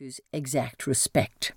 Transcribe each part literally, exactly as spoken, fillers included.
virtues exact respect.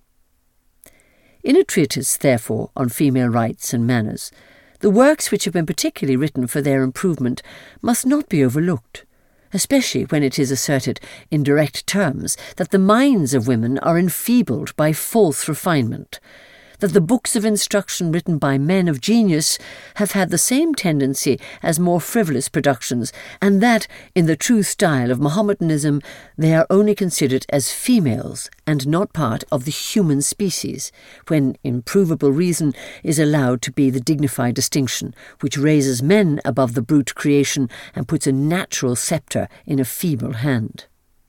In a treatise, therefore, on female rights and manners, the works which have been particularly written for their improvement must not be overlooked, especially when it is asserted in direct terms that the minds of women are enfeebled by false refinement, that the books of instruction written by men of genius have had the same tendency as more frivolous productions, and that, in the true style of Mohammedanism, they are only considered as females and not part of the human species, when improvable reason is allowed to be the dignified distinction which raises men above the brute creation and puts a natural sceptre in a feeble hand.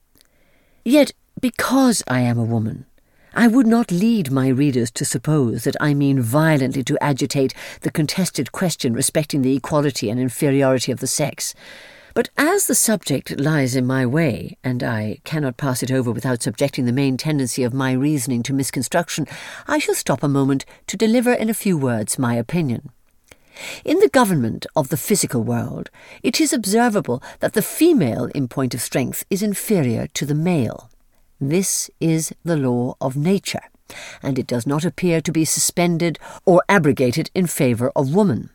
Yet, because I am a woman, I would not lead my readers to suppose that I mean violently to agitate the contested question respecting the equality and inferiority of the sex. But as the subject lies in my way, and I cannot pass it over without subjecting the main tendency of my reasoning to misconstruction, I shall stop a moment to deliver in a few words my opinion. In the government of the physical world, it is observable that the female in point of strength is inferior to the male. This is the law of nature, and it does not appear to be suspended or abrogated in favour of woman.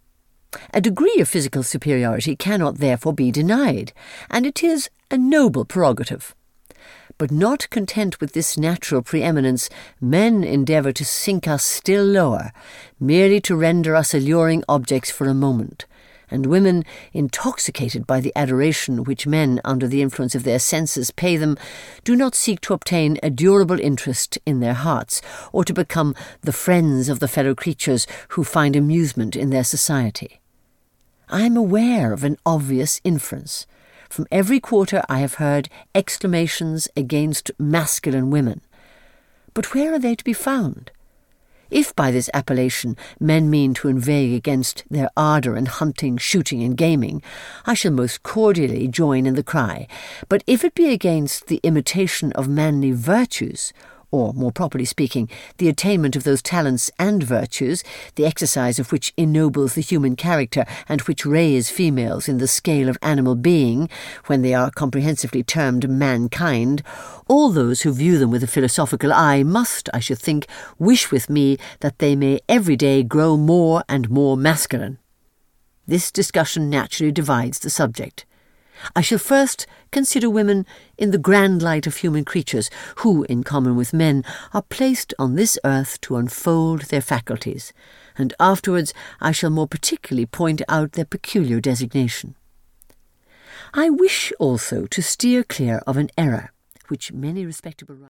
A degree of physical superiority cannot therefore be denied, and it is a noble prerogative. But not content with this natural preeminence, men endeavour to sink us still lower, merely to render us alluring objects for a moment, and women, intoxicated by the adoration which men, under the influence of their senses, pay them, do not seek to obtain a durable interest in their hearts, or to become the friends of the fellow creatures who find amusement in their society. I am aware of an obvious inference. From every quarter I have heard exclamations against masculine women. But where are they to be found? If by this appellation men mean to inveigh against their ardour in hunting, shooting, and gaming, I shall most cordially join in the cry. But if it be against the imitation of manly virtues, or, more properly speaking, the attainment of those talents and virtues, the exercise of which ennobles the human character, and which raise females in the scale of animal being, when they are comprehensively termed mankind, all those who view them with a philosophical eye must, I should think, wish with me that they may every day grow more and more masculine. This discussion naturally divides the subject. I shall first consider women in the grand light of human creatures, who, in common with men, are placed on this earth to unfold their faculties, and afterwards I shall more particularly point out their peculiar designation. I wish also to steer clear of an error, which many respectable